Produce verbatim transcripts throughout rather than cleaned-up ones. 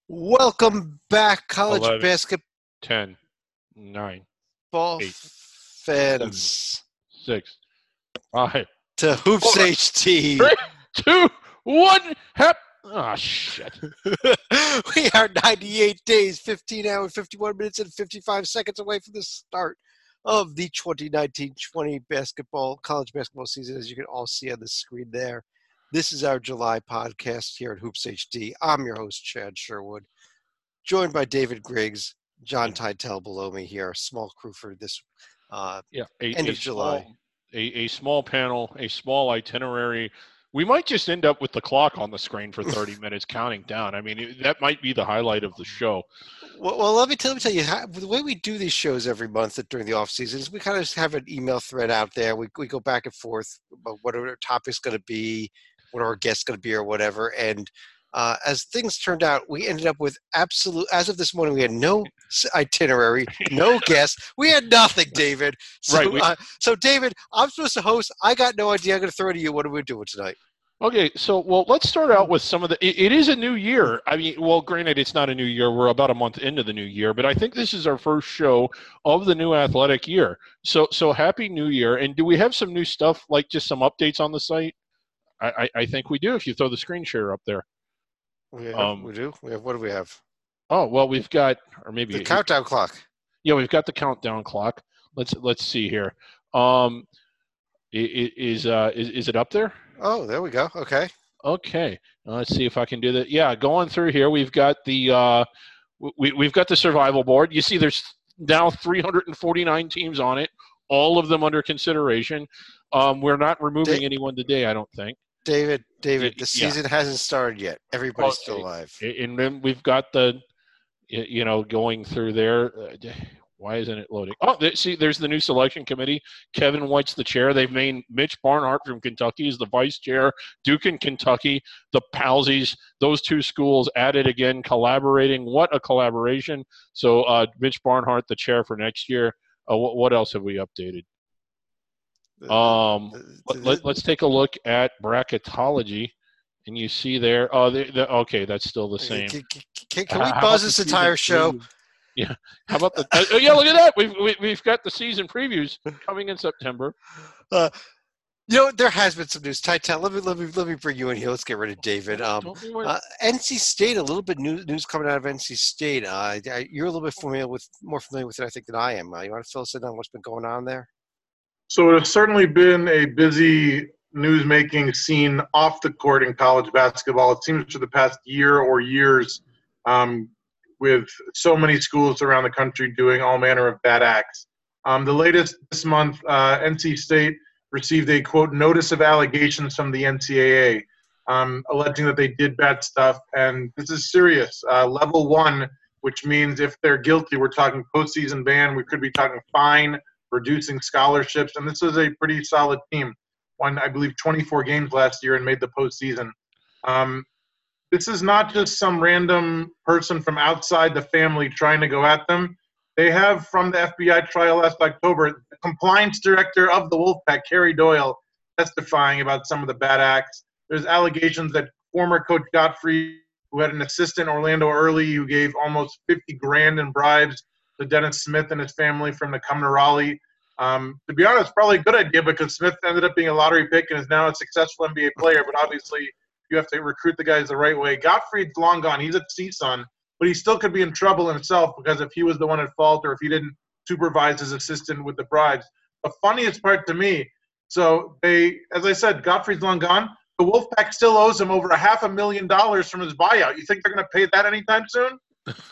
Welcome back, college eleven, basketball ten, nine, eight, seven, fans, six, five, to Hoops four, H D. three, two, one. Hep. Oh, shit. We are ninety-eight days, fifteen hours, fifty-one minutes, and fifty-five seconds away from the start of the twenty nineteen twenty basketball, college basketball season, as you can all see on the screen there. This is our July podcast here at Hoops H D. I'm your host, Chad Sherwood, joined by David Griggs, John Titel below me here, a small crew for this uh, Yeah, a, end a of July. Small, a, a small panel, a small itinerary. We might just end up with the clock on the screen for thirty minutes counting down. I mean, it, that might be the highlight of the show. Well, well let me tell, let me tell you, how, the way we do these shows every month during the off season is we kind of just have an email thread out there. We we go back and forth about what our topic's going to be, what our guest's going to be, or whatever. And uh, as things turned out, we ended up with absolute. As of this morning, we had no itinerary, no guest. We had nothing, David. So, Right, we- uh, so David, I'm supposed to host. I got no idea. I'm going to throw it to you. What are we doing tonight? Okay, so, well, let's start out with some of the – it is a new year. I mean, well, granted, it's not a new year. We're about a month into the new year, but I think this is our first show of the new athletic year. So, so happy New Year. And do we have some new stuff, like just some updates on the site? I, I, I think we do if you throw the screen share up there. We, have, Um, we do. We have. What do we have? Oh, well, we've got – or maybe – The countdown clock. Yeah, we've got the countdown clock. Let's let's see here. Um, i- i- is uh is is it up there? Oh, there we go. Okay. Okay, uh, let's see if I can do that. Yeah, going through here, we've got the uh, we we've got the survival board. You see, there's now three hundred forty-nine teams on it, all of them under consideration. Um, we're not removing Da- anyone today, I don't think. David, David, the Yeah. season hasn't started yet. Everybody's Okay. still alive. And then we've got the, y- you know, going through there. Uh, Why isn't it loading? Oh, there, see, there's the new selection committee. Kevin White's the chair. They've made Mitch Barnhart from Kentucky is the vice chair. Duke and Kentucky, the Palsies, those two schools added again, collaborating. What a collaboration. So uh, Mitch Barnhart, the chair for next year. Uh, what, what else have we updated? Um, let, let, let's take a look at bracketology. And you see there, oh, the, the, okay, that's still the same. Can, can, can, can we How about pause the this season entire show? preview? Yeah. How about the? Uh, yeah, look at that. We've we, we've got the season previews coming in September. Uh, you know, there has been some news. Titel, let me let me let me bring you in here. Let's get rid of David. Um, Don't be worried. uh, N C State, a little bit news news coming out of N C State. Uh, I- you're a little bit familiar with more familiar with it, I think, than I am. Uh, you want to fill us in on what's been going on there? So it has certainly been a busy news-making scene off the court in college basketball. It seems for the past year or years, um, with so many schools around the country doing all manner of bad acts. Um, the latest this month, uh, N C State received a, quote, notice of allegations from the N C double A, um, alleging that they did bad stuff. And this is serious. Uh, level one, which means if they're guilty, we're talking postseason ban. We could be talking fine, reducing scholarships. And this is a pretty solid team. Won, I believe, twenty-four games last year and made the postseason. Um, this is not just some random person from outside the family trying to go at them. They have, from the F B I trial last October, the compliance director of the Wolfpack, Kerry Doyle, testifying about some of the bad acts. There's allegations that former coach Gottfried, who had an assistant, Orlando Early, who gave almost fifty grand in bribes to Dennis Smith and his family from to come to Raleigh. Um, to be honest, probably a good idea because Smith ended up being a lottery pick and is now a successful N B A player, but obviously you have to recruit the guys the right way. Gottfried's long gone. He's at C S U N, but he still could be in trouble himself because if he was the one at fault or if he didn't supervise his assistant with the bribes. The funniest part to me, so they, as I said, Gottfried's long gone. The Wolfpack still owes him over a half a million dollars from his buyout. You think they're going to pay that anytime soon?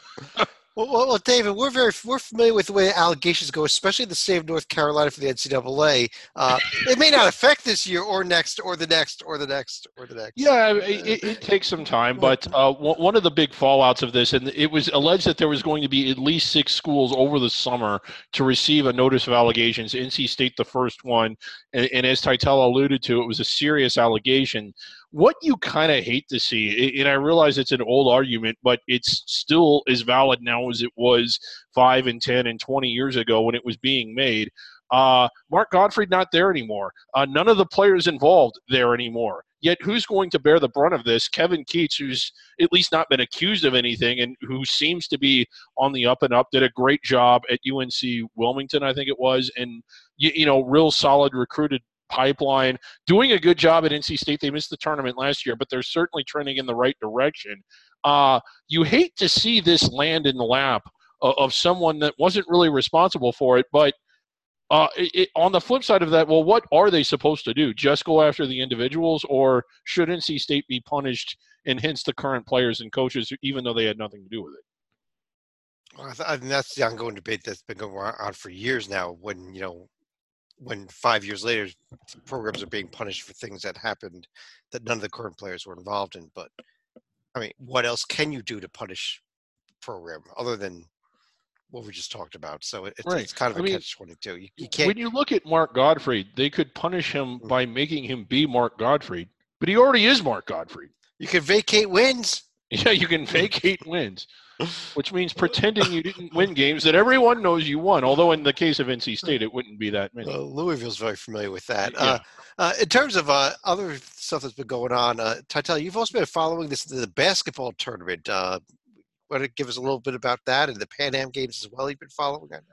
Well, well, well, David, we're very we're familiar with the way allegations go, especially in the state of North Carolina for the N C double A. Uh, it may not affect this year or next or the next or the next or the next. Yeah, it, it takes some time, but uh, one of the big fallouts of this, and it was alleged that there was going to be at least six schools over the summer to receive a notice of allegations. N C State, the first one, and, and as Titel alluded to, it was a serious allegation. What you kind of hate to see, and I realize it's an old argument, but it's still as valid now as it was five and ten and twenty years ago when it was being made. Uh, Mark Gottfried not there anymore. Uh, none of the players involved there anymore. Yet who's going to bear the brunt of this? Kevin Keats, who's at least not been accused of anything and who seems to be on the up and up, did a great job at U N C Wilmington, I think it was, and, you, you know, real solid recruited pipeline, doing a good job at N C State. They missed the tournament last year, but they're certainly trending in the right direction. Uh, you hate to see this land in the lap of, of someone that wasn't really responsible for it, but Uh, it, it, on the flip side of that, well, what are they supposed to do? Just go after the individuals, or should N C State be punished, and hence the current players and coaches, even though they had nothing to do with it? Well, I, th- I think that's the ongoing debate that's been going on for years now. When you know, when five years later, programs are being punished for things that happened that none of the current players were involved in. But I mean, what else can you do to punish a program other than what we just talked about? So it's, right. it's kind of I a mean, catch twenty-two. You, you can't. When you look at Mark Gottfried, they could punish him by making him be Mark Gottfried, but he already is Mark Gottfried. You can vacate wins. Yeah, you can vacate wins, which means pretending you didn't win games that everyone knows you won. Although in the case of N C State, it wouldn't be that many. Uh, Louisville's very familiar with that. Yeah. Uh, uh, in terms of uh, other stuff that's been going on, uh, Tytel, you've also been following this the basketball tournament. Uh, Want to give us a little bit about that and the Pan Am games as well you've been following? I know.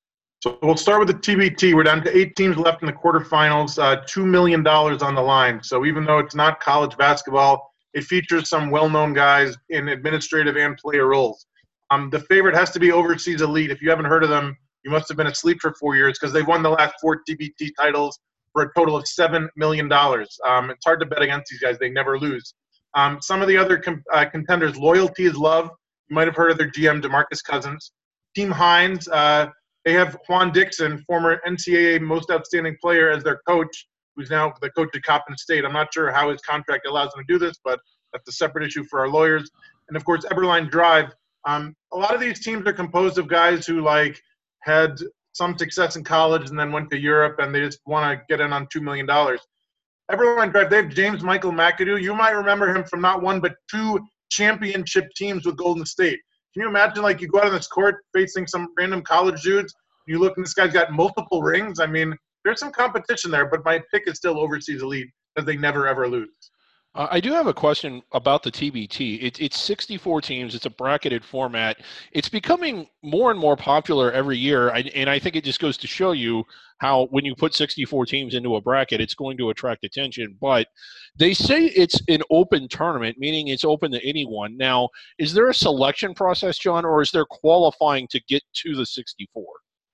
So we'll start with the T B T. We're down to eight teams left in the quarterfinals, uh, two million dollars on the line. So even though it's not college basketball, it features some well-known guys in administrative and player roles. Um, the favorite has to be Overseas Elite. If you haven't heard of them, you must have been asleep for four years because they've won the last four T B T titles for a total of seven million dollars. Um, it's hard to bet against these guys. They never lose. Um, some of the other com- uh, contenders, Loyalty is Love. You might have heard of their G M, DeMarcus Cousins. Team Hines, uh, they have Juan Dixon, former N C double A Most Outstanding Player, as their coach, who's now the coach at Coppin State. I'm not sure how his contract allows him to do this, but that's a separate issue for our lawyers. And, of course, Eberline Drive. Um, a lot of these teams are composed of guys who, like, had some success in college and then went to Europe, and they just want to get in on two million dollars. Eberline Drive, they have James Michael McAdoo. You might remember him from not one but two championship teams with Golden State. Can you imagine, like, you go out on this court facing some random college dudes, you look and this guy's got multiple rings? I mean, there's some competition there, but my pick is still Overseas Elite because they never, ever lose. Uh, I do have a question about the T B T. It, it's sixty-four teams. It's a bracketed format. It's becoming more and more popular every year, I, and I think it just goes to show you how when you put sixty-four teams into a bracket, it's going to attract attention. But they say it's an open tournament, meaning it's open to anyone. Now, is there a selection process, John, or is there qualifying to get to the sixty-four?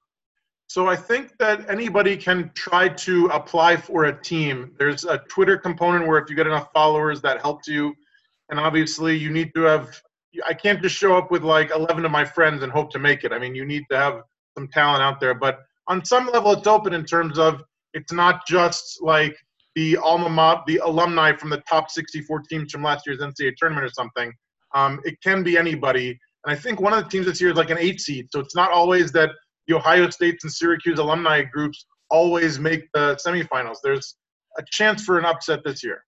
So I think that anybody can try to apply for a team. There's a Twitter component where if you get enough followers, that helps you. And obviously you need to have – I can't just show up with like eleven of my friends and hope to make it. I mean, you need to have some talent out there. But on some level, it's open in terms of it's not just like the alma mater, the alumni from the top sixty-four teams from last year's N C double A tournament or something. Um, it can be anybody. And I think one of the teams this year is like an eight seed. So it's not always that – the Ohio States and Syracuse alumni groups always make the semifinals. There's a chance for an upset this year.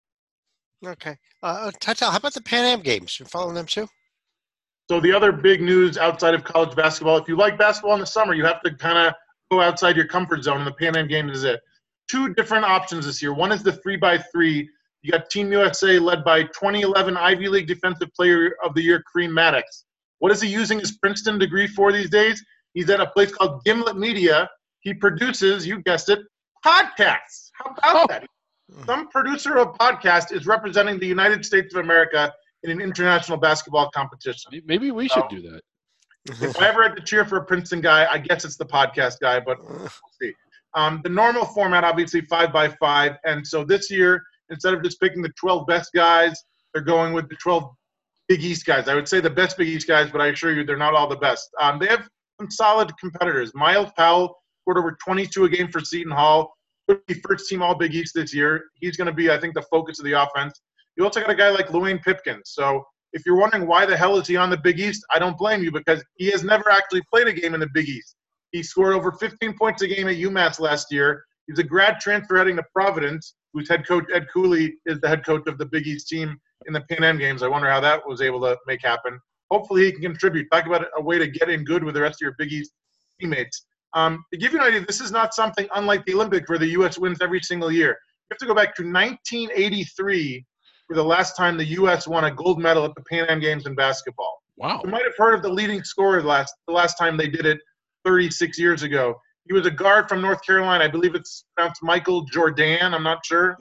Okay. Uh, Tytel, how about the Pan Am games? You following them too? So the other big news outside of college basketball, if you like basketball in the summer, you have to kind of go outside your comfort zone, and the Pan Am Games is it. Two different options this year. One is the three by three. You got Team U S A led by twenty eleven Ivy League Defensive Player of the Year, Kareem Maddox. What is he using his Princeton degree for these days? He's at a place called Gimlet Media. He produces, you guessed it, podcasts. How about that? Some producer of a podcast is representing the United States of America in an international basketball competition. Maybe we should so, do that. If I ever had to cheer for a Princeton guy, I guess it's the podcast guy, but we'll see. Um, the normal format, obviously, five by five. And so this year, instead of just picking the twelve best guys, they're going with the twelve Big East guys. I would say the best Big East guys, but I assure you they're not all the best. Um, they have some solid competitors. Miles Powell scored over twenty-two a game for Seton Hall. Could be first team all Big East this year. He's going to be, I think, the focus of the offense. You also got a guy like Luane Pipkins. So if you're wondering why the hell is he on the Big East, I don't blame you because he has never actually played a game in the Big East. He scored over fifteen points a game at UMass last year. He's a grad transfer heading to Providence, whose head coach, Ed Cooley, is the head coach of the Big East team in the Pan Am Games. I wonder how that was able to make happen. Hopefully he can contribute. Talk about a way to get in good with the rest of your Big East teammates. Um, to give you an idea, this is not something unlike the Olympics where the U S wins every single year. have to go back to nineteen eighty-three for the last time the U S won a gold medal at the Pan Am Games in basketball. Wow. You might have heard of the leading scorer last the last time they did it thirty-six years ago. He was a guard from North Carolina. I believe it's pronounced Michael Jordan. I'm not sure.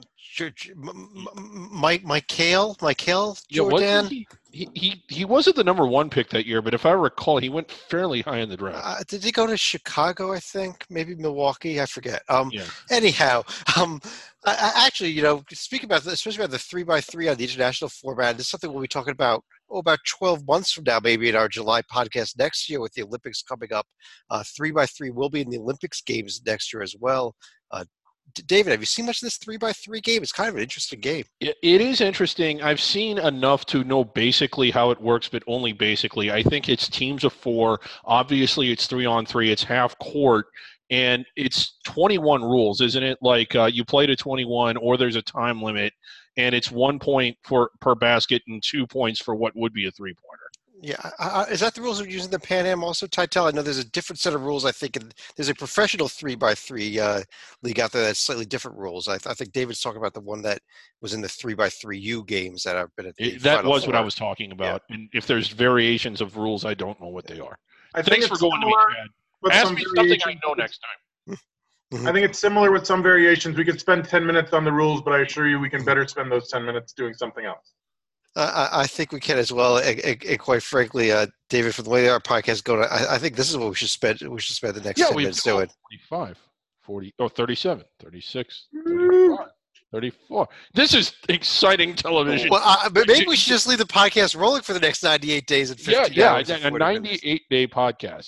Mike, Michael, Michael Jordan. Yeah, he, he, he, he wasn't the number one pick that year, but if I recall, he went fairly high in the draft. Uh, did he go to Chicago, I think? Maybe Milwaukee? I forget. Um, yeah. Anyhow, um, I, I actually, you know, speaking about this, especially about the three by three on the international format, this is something we'll be talking about oh, about twelve months from now, maybe in our July podcast next year with the Olympics coming up. Uh, three by three will be in the Olympics games next year as well. Uh, David, have you seen much of this three by three game? It's kind of an interesting game. It, it is interesting. I've seen enough to know basically how it works, but only basically. I think it's teams of four. Obviously, it's three on three. It's half court, and it's twenty-one rules, isn't it? Like uh, you play to twenty-one, or there's a time limit, and it's one point for per basket and two points for what would be a three-pointer. Yeah, uh, is that the rules we're using the Pan Am also, Titel? I know there's a different set of rules. I think and there's a professional three by three uh, league out there that's slightly different rules. I, th- I think David's talking about the one that was in the three by three U games that have been at the it, That Final was Four. What I was talking about. Yeah. And if there's variations of rules, I don't know what they are. I Thanks for going to me, Chad. Ask me something I know next time. Mm-hmm. I think it's similar with some variations. We could spend ten minutes on the rules, but I assure you we can better spend those ten minutes doing something else. Uh, I think we can as well, and, and, and quite frankly, uh, David, for the way our podcast is going, I, I think this is what we should spend. We should spend the next yeah, ten minutes doing. forty-five, forty, oh, thirty-seven, thirty-six, thirty-five, thirty-four. This is exciting television. Well, uh, but maybe we should just leave the podcast rolling for the next ninety-eight days and fifty yeah, hours. Yeah, a ninety-eight day podcast.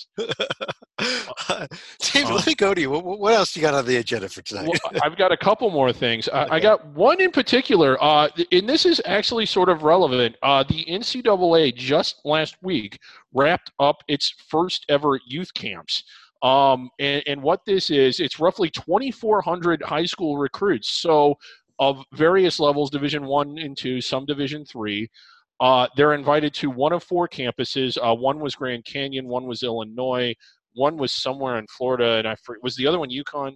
uh, David, um, let me go to you. What, what else you got on the agenda for tonight? Well, I've got a couple more things. I, okay. I got one in particular, uh, and this is actually sort of relevant. Uh, the N C double A just last week wrapped up its first ever youth camps. Um, and, and what this is, it's roughly twenty-four hundred high school recruits. So of various levels, Division One and Two, some Division Three. Uh, they're invited to one of four campuses. Uh, one was Grand Canyon, one was Illinois, one was somewhere in Florida, and I forget, was the other one UConn?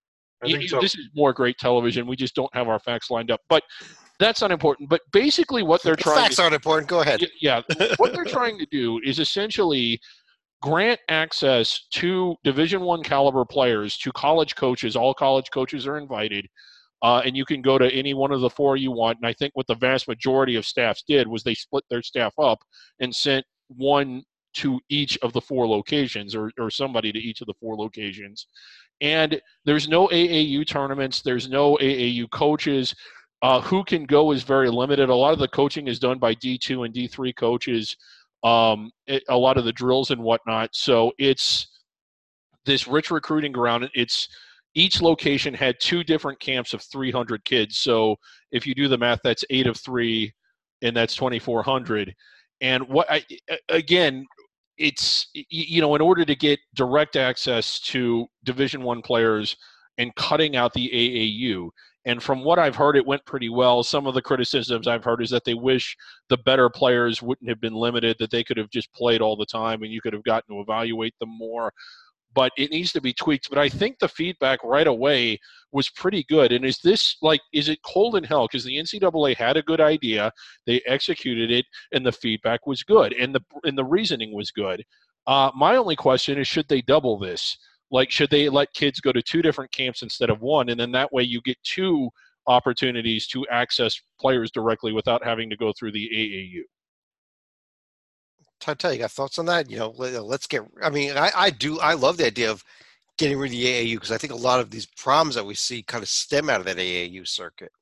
I think so. This is more great television. We just don't have our facts lined up, but that's not important. But basically, what they're the trying facts to, aren't important. Go ahead. Yeah, what they're trying to do is essentially grant access to Division One caliber players to college coaches. All college coaches are invited. Uh, and you can go to any one of the four you want. And I think what the vast majority of staffs did was they split their staff up and sent one to each of the four locations or, or somebody to each of the four locations. And there's no A A U tournaments. There's no A A U coaches. Uh, who can go is very limited. A lot of the coaching is done by D two and D three coaches, um, it, a lot of the drills and whatnot. So it's this rich recruiting ground. It's each location had two different camps of three hundred kids. So if you do the math, that's eight of three, and that's twenty-four hundred. And what I, again, it's, you know, in order to get direct access to Division One players and cutting out the A A U. And from what I've heard, it went pretty well. Some of the criticisms I've heard is that they wish the better players wouldn't have been limited, that they could have just played all the time and you could have gotten to evaluate them more. But it needs to be tweaked. But I think the feedback right away was pretty good. And is this like, is it cold in hell? Because the N C double A had a good idea, they executed it, and the feedback was good, and the and the reasoning was good. Uh, my only question is, should they double this? Like, should they let kids go to two different camps instead of one, and then that way you get two opportunities to access players directly without having to go through the A A U? Tell you got thoughts on that? You know, let, let's get. I mean, I, I do. I love the idea of getting rid of the A A U because I think a lot of these problems that we see kind of stem out of that A A U circuit.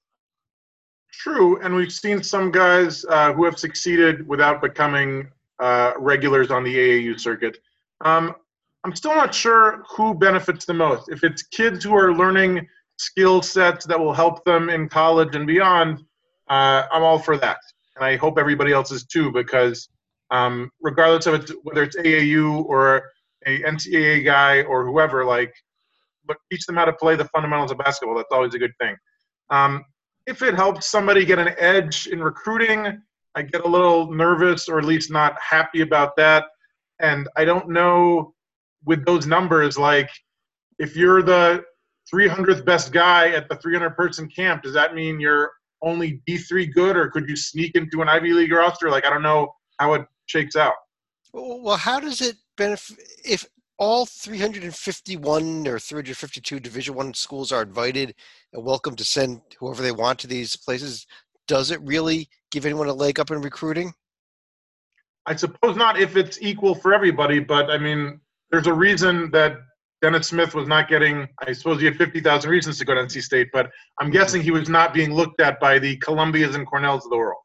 True, and we've seen some guys uh, who have succeeded without becoming uh, regulars on the A A U circuit. Um, I'm still not sure who benefits the most. If it's kids who are learning skill sets that will help them in college and beyond, uh, I'm all for that, and I hope everybody else is too, because. Um, regardless of it, whether it's A A U or a N C double A guy or whoever, like, but teach them how to play the fundamentals of basketball. That's always a good thing. Um, if it helps somebody get an edge in recruiting, I get a little nervous or at least not happy about that. And I don't know with those numbers, like, if you're the three hundredth best guy at the three hundred person camp. Does that mean you're only D three good, or could you sneak into an Ivy League roster? Like, I don't know how it shakes out. Well, how does it benefit if all three hundred fifty-one or three hundred fifty-two Division One schools are invited and welcome to send whoever they want to these places? Does it really give anyone a leg up in recruiting? I suppose not if it's equal for everybody, but I mean, there's a reason that Dennis Smith was not getting, I suppose he had fifty thousand reasons to go to N C State, but I'm guessing he was not being looked at by the Columbias and Cornells of the world.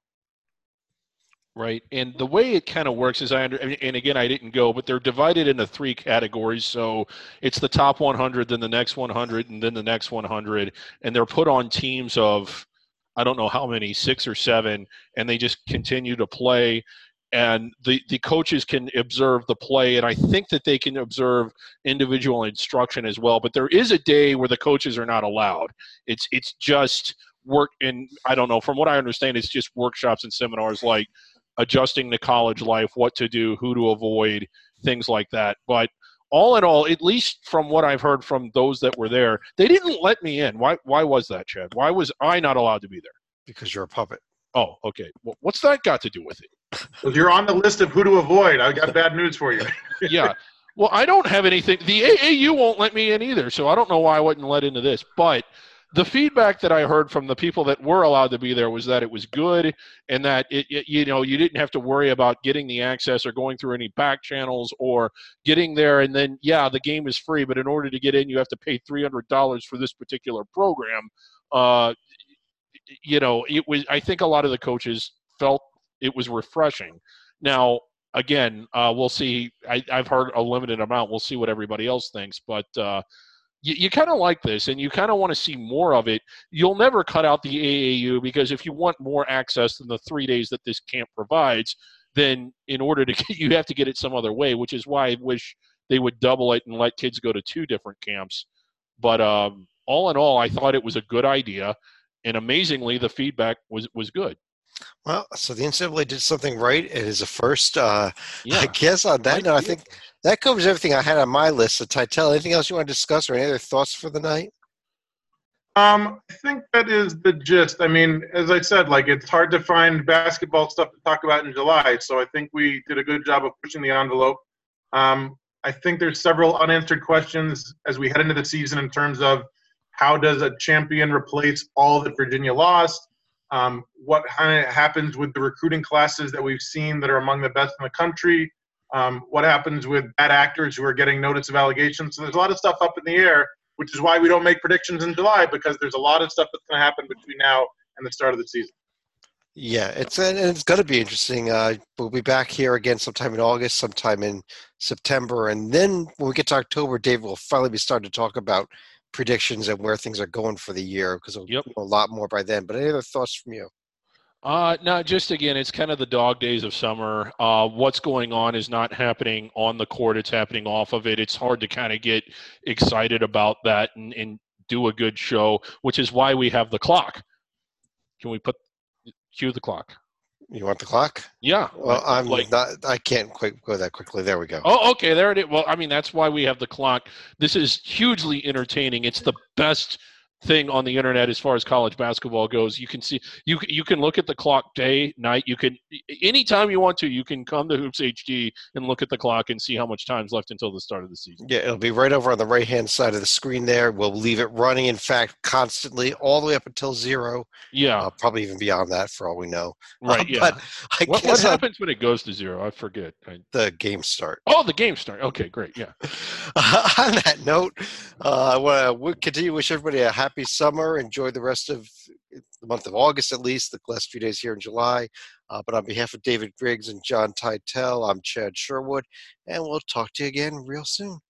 Right. And the way it kind of works is I under, and again, I didn't go, but they're divided into three categories. So it's the top one hundred, then the next one hundred, and then the next one hundred. And they're put on teams of, I don't know how many, six or seven, and they just continue to play. And the, the coaches can observe the play, and I think that they can observe individual instruction as well. But there is a day where the coaches are not allowed. It's it's just work, and I don't know, from what I understand, it's just workshops and seminars like adjusting to college life, what to do, who to avoid, things like that. But all in all, at least from what I've heard from those that were there, they didn't let me in. Why Why was that, Chad? Why was I not allowed to be there? Because you're a puppet. Oh, okay. Well, what's that got to do with it? Well, you're on the list of who to avoid. I got bad news for you. Yeah. Well, I don't have anything. The A A U won't let me in either, so I don't know why I wasn't let into this. But the feedback that I heard from the people that were allowed to be there was that it was good, and that it, it you know, you didn't have to worry about getting the access or going through any back channels or getting there. And then, yeah, the game is free, but in order to get in, you have to pay three hundred dollars for this particular program. Uh, you know, it was, I think a lot of the coaches felt it was refreshing. Now, again, uh, we'll see. I, I've heard a limited amount. We'll see what everybody else thinks. But uh, you, you kind of like this, and you kind of want to see more of it. You'll never cut out the A A U, because if you want more access than the three days that this camp provides, then in order to get, you have to get it some other way, which is why I wish they would double it and let kids go to two different camps. But um, all in all, I thought it was a good idea. And amazingly, the feedback was, was good. Well, so the N C double A did something right. It is a first. Uh, Yeah. I guess on that note, I think that covers everything I had on my list. So, Titel, anything else you want to discuss or any other thoughts for the night? Um, I think that is the gist. I mean, as I said, like, it's hard to find basketball stuff to talk about in July. So I think we did a good job of pushing the envelope. Um, I think there's several unanswered questions as we head into the season in terms of how does a champion replace all that Virginia lost? Um, what kind of happens with the recruiting classes that we've seen that are among the best in the country? Um, what happens with bad actors who are getting notice of allegations? So there's a lot of stuff up in the air, which is why we don't make predictions in July, because there's a lot of stuff that's going to happen between now and the start of the season. Yeah, it's and it's going to be interesting. Uh, we'll be back here again sometime in August, sometime in September, and then when we get to October, Dave will finally be starting to talk about predictions and where things are going for the year, because we'll Yep. know a lot more by then. But any other thoughts from you? Uh, no, just again, it's kind of the dog days of summer. Uh, what's going on is not happening on the court. It's happening off of it. It's hard to kind of get excited about that and, and do a good show, which is why we have the clock. Can we put cue the clock? You want the clock? Yeah. Well, I'm like, not. I can't quite go that quickly. There we go. Oh, okay, there it is. Well, I mean, that's why we have the clock. This is hugely entertaining. It's the best thing on the internet as far as college basketball goes. You can see, you you can look at the clock day, night. You can, anytime you want to, you can come to Hoops H D and look at the clock and see how much time's left until the start of the season. Yeah, it'll be right over on the right-hand side of the screen there. We'll leave it running, in fact, constantly all the way up until zero. Yeah. Uh, probably even beyond that for all we know. Right, Uh, yeah. But I What, what guess on happens when it goes to zero? I forget. I, the game start. oh, the game start. Okay, great. Yeah. Uh, on that note, uh, I want to continue to wish everybody a happy summer. Enjoy the rest of the month of August, at least, the last few days here in July. Uh, but on behalf of David Griggs and John Titel, I'm Chad Sherwood, and we'll talk to you again real soon.